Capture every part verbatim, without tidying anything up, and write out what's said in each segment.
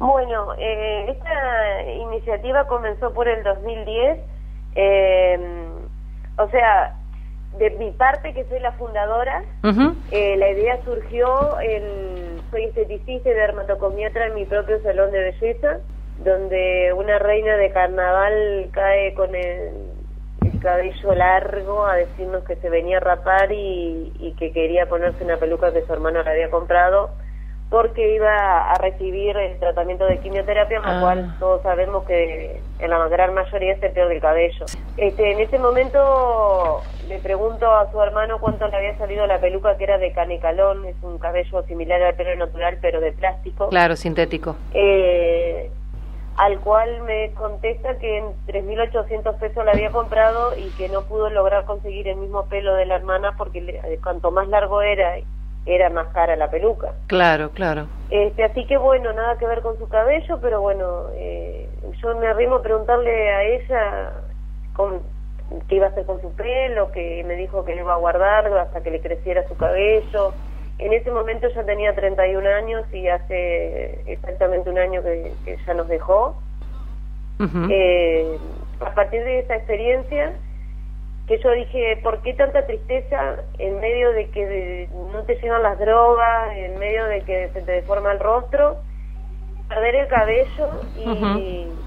Bueno, eh, esta iniciativa comenzó por el dos mil diez, eh, o sea, de mi parte, que soy la fundadora, uh-huh. eh, la idea surgió, el, soy esteticista y dermatocomiatra en mi propio salón de belleza, donde una reina de carnaval cae con el, el cabello largo a decirnos que se venía a rapar y, y que quería ponerse una peluca que su hermano le había comprado, porque iba a recibir el tratamiento de quimioterapia, con lo ah. cual todos sabemos que en la gran mayoría se pierde el cabello. Este, en ese momento le pregunto a su hermano cuánto le había salido la peluca, que era de canicalón, es un cabello similar al pelo natural, pero de plástico. Claro, sintético. Eh, al cual me contesta que en tres mil ochocientos pesos la había comprado y que no pudo lograr conseguir el mismo pelo de la hermana porque le, cuanto más largo era... era más cara la peluca. Claro, claro. Este, así que bueno, nada que ver con su cabello, pero bueno, eh, yo me arrimo a preguntarle a ella con, qué iba a hacer con su pelo, que me dijo que lo iba a guardar hasta que le creciera su cabello. En ese momento ya tenía treinta y un años y hace exactamente un año que, que ya nos dejó. Uh-huh. Eh, a partir de esa experiencia, que yo dije, ¿por qué tanta tristeza en medio de que de, no te llegan las drogas, en medio de que se te deforma el rostro, perder el cabello? Y, uh-huh.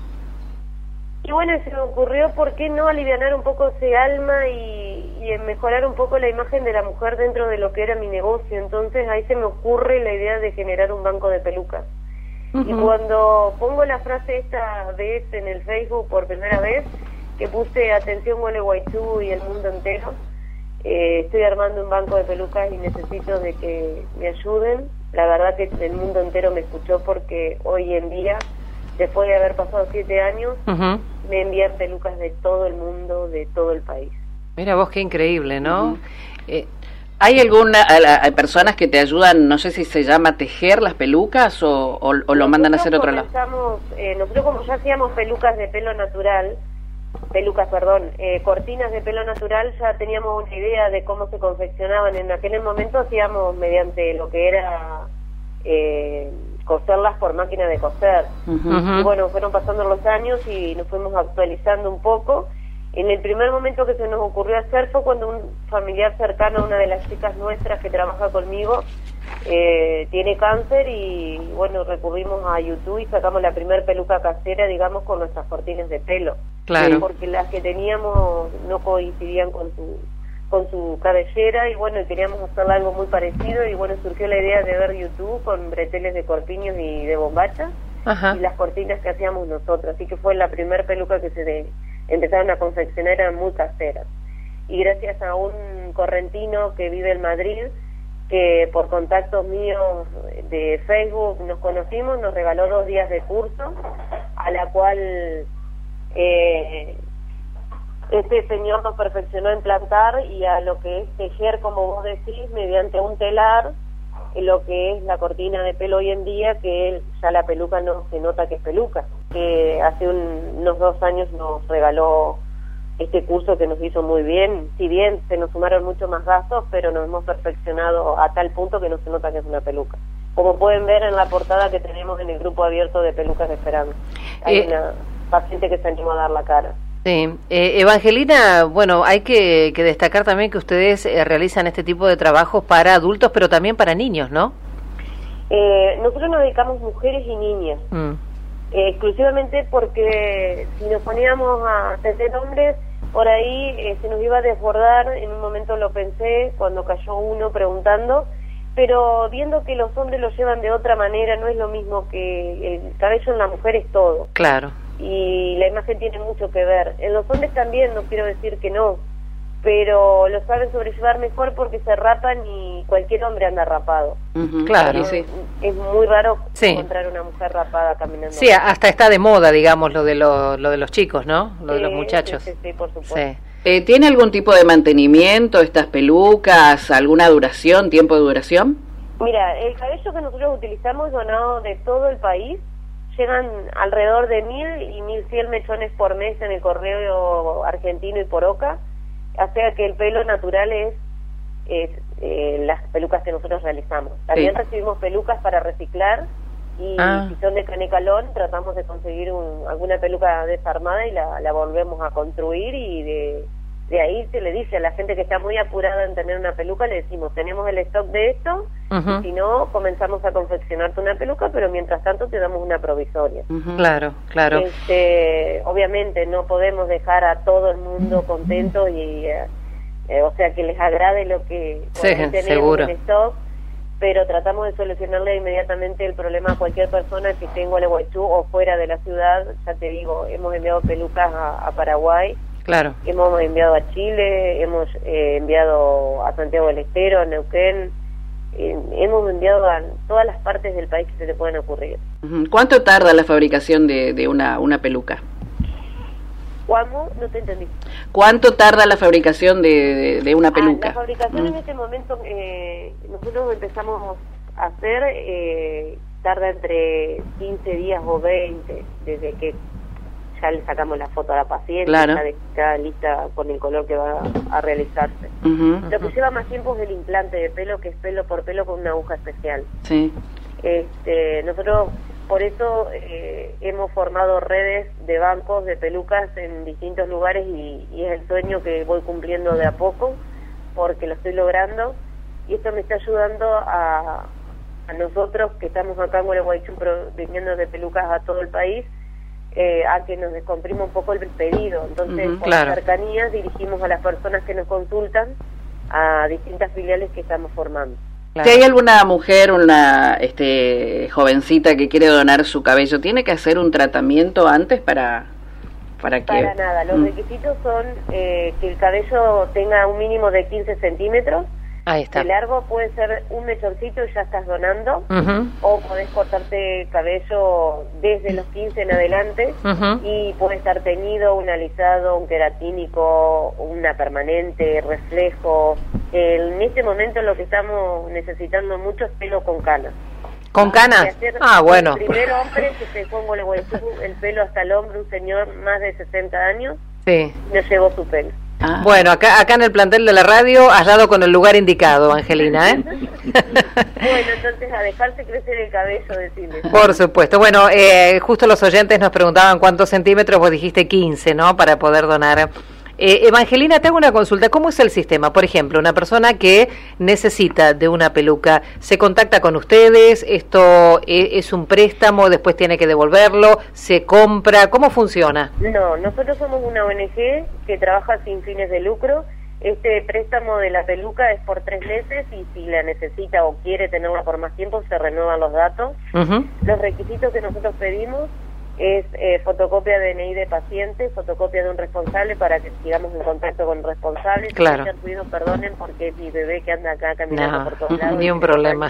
y bueno, se me ocurrió, ¿por qué no alivianar un poco ese alma y, y mejorar un poco la imagen de la mujer dentro de lo que era mi negocio? Entonces ahí se me ocurre la idea de generar un banco de pelucas. Uh-huh. Y cuando pongo la frase esta vez en el Facebook por primera vez, que puse atención Gualeguaychú y el mundo entero, eh, estoy armando un banco de pelucas y necesito de que me ayuden. La verdad que el mundo entero me escuchó, porque hoy en día, después de haber pasado siete años, uh-huh. me envían pelucas de todo el mundo, de todo el país. Mira vos, qué increíble, ¿no? Uh-huh. eh, ¿Hay alguna, hay personas que te ayudan, no sé si se llama tejer las pelucas o, o, o lo mandan a hacer a otro lado? Eh, nosotros, como ya hacíamos pelucas de pelo natural, pelucas, perdón, eh, cortinas de pelo natural, ya teníamos una idea de cómo se confeccionaban. En aquel momento hacíamos mediante lo que era eh, coserlas por máquina de coser. Uh-huh. Y bueno, fueron pasando los años y nos fuimos actualizando un poco. En el primer momento que se nos ocurrió hacer fue cuando un familiar cercano, una de las chicas nuestras que trabaja conmigo, eh, tiene cáncer, y bueno, recurrimos a YouTube y sacamos la primer peluca casera, digamos, con nuestras cortinas de pelo. Claro. Porque las que teníamos no coincidían con su con su cabellera, y bueno, queríamos hacerle algo muy parecido, y bueno, surgió la idea de ver YouTube con breteles de corpiños y de bombacha. Ajá. Y las cortinas que hacíamos nosotros, así que fue la primer peluca que se de, empezaron a confeccionar, eran muy caseras. Y gracias a un correntino que vive en Madrid, que por contactos míos de Facebook nos conocimos, nos regaló dos días de curso, a la cual eh, este señor nos perfeccionó en plantar y a lo que es tejer, como vos decís, mediante un telar, lo que es la cortina de pelo hoy en día, que él, ya la peluca no se nota que es peluca, que hace un, unos dos años nos regaló este curso que nos hizo muy bien. Si bien se nos sumaron mucho más gastos, pero nos hemos perfeccionado a tal punto que no se nota que es una peluca. Como pueden ver en la portada que tenemos en el grupo abierto de Pelucas de Esperanza, hay eh, una paciente que se animó a dar la cara. Sí, eh, Evangelina, bueno, hay que, que destacar también que ustedes eh, realizan este tipo de trabajos para adultos, pero también para niños, ¿no? Eh, nosotros nos dedicamos mujeres y niñas, mm. eh, exclusivamente porque si nos poníamos a atender hombres, por ahí eh, se nos iba a desbordar. En un momento lo pensé cuando cayó uno preguntando, pero viendo que los hombres lo llevan de otra manera, no es lo mismo, que el cabello en la mujer es todo. Claro. Y la imagen tiene mucho que ver. En los hombres también, no quiero decir que no, pero lo saben sobrellevar mejor porque se rapan y cualquier hombre anda rapado. Uh-huh. Claro, sí. Es muy raro sí. encontrar una mujer rapada caminando. Sí, hasta está de moda, digamos, lo de lo, lo de los chicos, ¿no? Lo sí, de los muchachos. Sí, sí, sí, por supuesto. Sí. Eh, ¿Tiene algún tipo de mantenimiento estas pelucas? ¿Alguna duración, tiempo de duración? Mira, el cabello que nosotros utilizamos donado de todo el país. Llegan alrededor de mil y mil cien mechones por mes en el correo argentino y por Oca, o sea que el pelo natural es, es eh, las pelucas que nosotros realizamos. También sí. recibimos pelucas para reciclar, y Ah. si son de canecalón tratamos de conseguir un, alguna peluca desarmada y la, la volvemos a construir, y de, de ahí se le dice a la gente que está muy apurada en tener una peluca, le decimos, tenemos el stock de esto, Ujú. y si no, comenzamos a confeccionarte una peluca, pero mientras tanto te damos una provisoria. Ujú. Claro, claro. Este, obviamente no podemos dejar a todo el mundo contento y eh, eh, o sea que les agrade lo que por Sí, ahí tenemos seguro. en stock, pero tratamos de solucionarle inmediatamente el problema a cualquier persona que esté en Gualeguaychú o fuera de la ciudad. Ya te digo, hemos enviado pelucas a, a Paraguay, Claro. hemos enviado a Chile, hemos eh, enviado a Santiago del Estero, a Neuquén, eh, hemos enviado a todas las partes del país que se te pueden ocurrir. Ujú. ¿Cuánto tarda la fabricación de, de una, una peluca? ¿Cuándo? No te entendí. ¿Cuánto tarda la fabricación de, de, de una peluca? Ah, la fabricación Mm. en este momento, eh, nosotros empezamos a hacer, eh, tarda entre quince días o veinte, desde que ya le sacamos la foto a la paciente, Claro. ya está lista con el color que va a realizarse. Ujú. Lo que lleva más tiempo es el implante de pelo, que es pelo por pelo con una aguja especial. Sí. Este, nosotros por eso eh, hemos formado redes de bancos de pelucas en distintos lugares, y, y es el sueño que voy cumpliendo de a poco, porque lo estoy logrando, y esto me está ayudando a, a nosotros que estamos acá en Gualeguaychú vendiendo de pelucas a todo el país, eh, a que nos descomprima un poco el pedido. Entonces, Ujú, por claro. cercanías dirigimos a las personas que nos consultan a distintas filiales que estamos formando. Claro. Si hay alguna mujer, una este, jovencita que quiere donar su cabello, ¿tiene que hacer un tratamiento antes para, para que...? Para nada, los Mm. requisitos son eh, que el cabello tenga un mínimo de quince centímetros, Ahí está. de largo puede ser un mechoncito y ya estás donando, Ujú. o podés cortarte cabello desde los quince en adelante, Ujú. y puede estar teñido, un alisado, un queratínico, una permanente, reflejo. En este momento lo que estamos necesitando mucho es pelo con canas. ¿Con Y canas? hacer Ah, bueno. El primer hombre que se pongo el el pelo hasta el hombro, un señor más de sesenta años, Sí. no llevó su pelo. Ah. Bueno, acá, acá en el plantel de la radio has dado con el lugar indicado, Angelina, ¿eh? Bueno, entonces a dejarse crecer el cabello, decirle. Por supuesto. Bueno, eh, justo los oyentes nos preguntaban cuántos centímetros, vos dijiste quince, ¿no? Para poder donar. Eh, Evangelina, te hago una consulta. ¿Cómo es el sistema? Por ejemplo, una persona que necesita de una peluca, ¿se contacta con ustedes? ¿Esto e- es un préstamo? ¿Después tiene que devolverlo? ¿Se compra? ¿Cómo funciona? No, nosotros somos una O N G que trabaja sin fines de lucro. Este préstamo de la peluca es por tres meses, y si la necesita o quiere tenerla por más tiempo, se renuevan los datos. Ujú. Los requisitos que nosotros pedimos es eh, fotocopia de D N I de paciente, fotocopia de un responsable para que sigamos en contacto con el responsable. Si Claro. escuchan ruido, perdonen, porque es mi bebé que anda acá caminando No, por todos lados. ni un problema.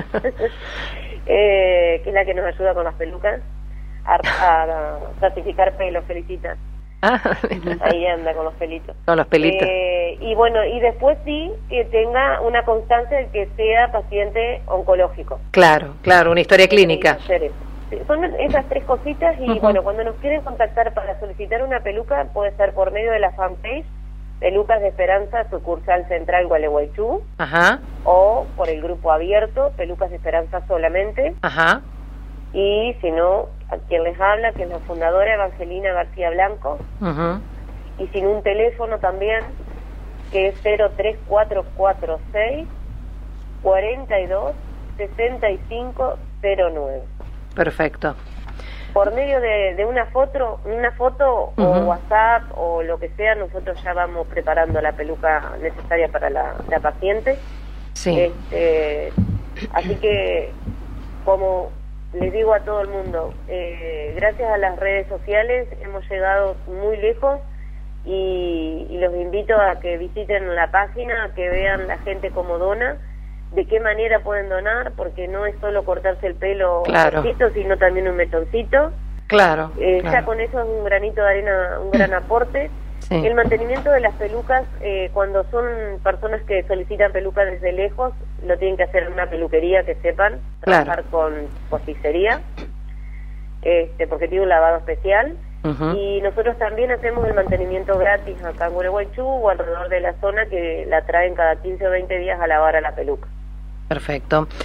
eh, que es la que nos ayuda con las pelucas a, a certificar pelo, felicita. Ah, Ahí anda con los pelitos. con los pelitos. Eh, y bueno, y después sí que tenga una constancia de que sea paciente oncológico. Claro, claro, una historia clínica. Hacer eso. Sí, son esas tres cositas, y Ujú. bueno, cuando nos quieren contactar para solicitar una peluca, puede ser por medio de la fanpage Pelucas de Esperanza, sucursal central Gualeguaychú, Ajá, o por el grupo abierto Pelucas de Esperanza solamente, ajá. y si no, a quien les habla, que es la fundadora Evangelina García Blanco, Ujú. y sin un teléfono también, que es cero tres cuatro cuatro seis, cuarenta y dos, sesenta y cinco cero nueve. Perfecto. Por medio de, de una foto, una foto o Ujú. WhatsApp o lo que sea, nosotros ya vamos preparando la peluca necesaria para la, la paciente. Sí. Este, así que, como les digo a todo el mundo, eh, gracias a las redes sociales hemos llegado muy lejos, y, y los invito a que visiten la página, a que vean la gente cómo dona, de qué manera pueden donar, porque no es solo cortarse el pelo Claro. cortito, sino también un mechoncito. Claro, Eh, claro. Ya con eso es un granito de arena, un gran aporte. Sí. El mantenimiento de las pelucas, eh, cuando son personas que solicitan pelucas desde lejos, lo tienen que hacer en una peluquería que sepan, Claro. trabajar con posticería, este, porque tiene un lavado especial. Ujú. Y nosotros también hacemos el mantenimiento gratis acá en Gualeguaychú o alrededor de la zona, que la traen cada quince o veinte días a lavar a la peluca. Perfecto.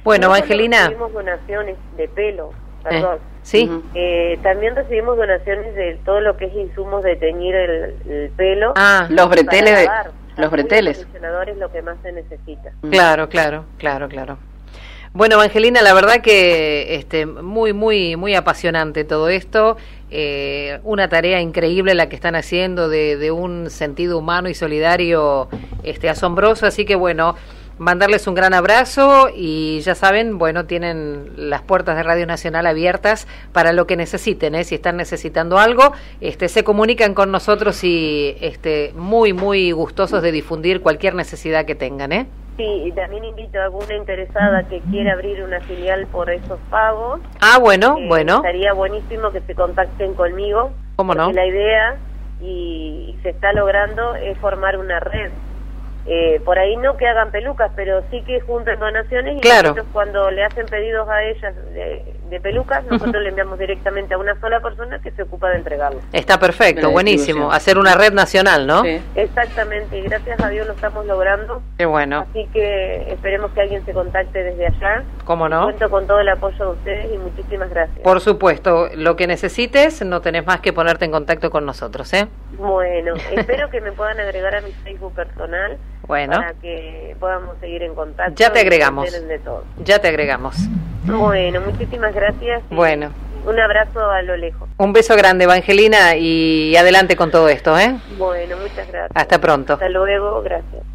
Bueno, no Evangelina. Recibimos donaciones de pelo, perdón. Eh, sí. Ujú. Eh, también recibimos donaciones de todo lo que es insumos de teñir el, el pelo. Ah, Los breteles, para de- lavar. los breteles. Acondicionador es lo que más se necesita. claro, claro, claro, claro. Bueno, Evangelina, la verdad que este, muy, muy, muy apasionante todo esto. Eh, una tarea increíble la que están haciendo de, de un sentido humano y solidario este, asombroso. Así que bueno, mandarles un gran abrazo y ya saben, bueno, tienen las puertas de Radio Nacional abiertas para lo que necesiten, ¿eh? Si están necesitando algo, este, se comunican con nosotros y este, muy, muy gustosos de difundir cualquier necesidad que tengan, ¿eh? Sí, y también invito a alguna interesada que quiera abrir una filial por esos pagos. Ah, bueno, Eh, bueno. Estaría buenísimo que se contacten conmigo. ¿Cómo no? Porque la idea, y, y se está logrando, es formar una red. Eh, por ahí no que hagan pelucas, pero sí que junten donaciones y Claro. nosotros cuando le hacen pedidos a ellas de, de pelucas, nosotros le enviamos directamente a una sola persona que se ocupa de entregarlo. Está perfecto, La buenísimo. distribución. Hacer una red nacional, ¿no? Sí. Exactamente, y gracias a Dios lo estamos logrando. Qué bueno. Así que esperemos que alguien se contacte desde allá. ¿Cómo no? Cuento con todo el apoyo de ustedes y muchísimas gracias. Por supuesto, lo que necesites, no tenés más que ponerte en contacto con nosotros, ¿eh? Bueno, espero que me puedan agregar a mi Facebook personal Bueno, para que podamos seguir en contacto. Ya te y se agregamos. enteren de todo. ya te agregamos. Bueno, muchísimas gracias. y Bueno, Un abrazo a lo lejos. un beso grande, Evangelina, y adelante con todo esto, ¿eh? Bueno, muchas gracias. Hasta pronto. Hasta luego, gracias.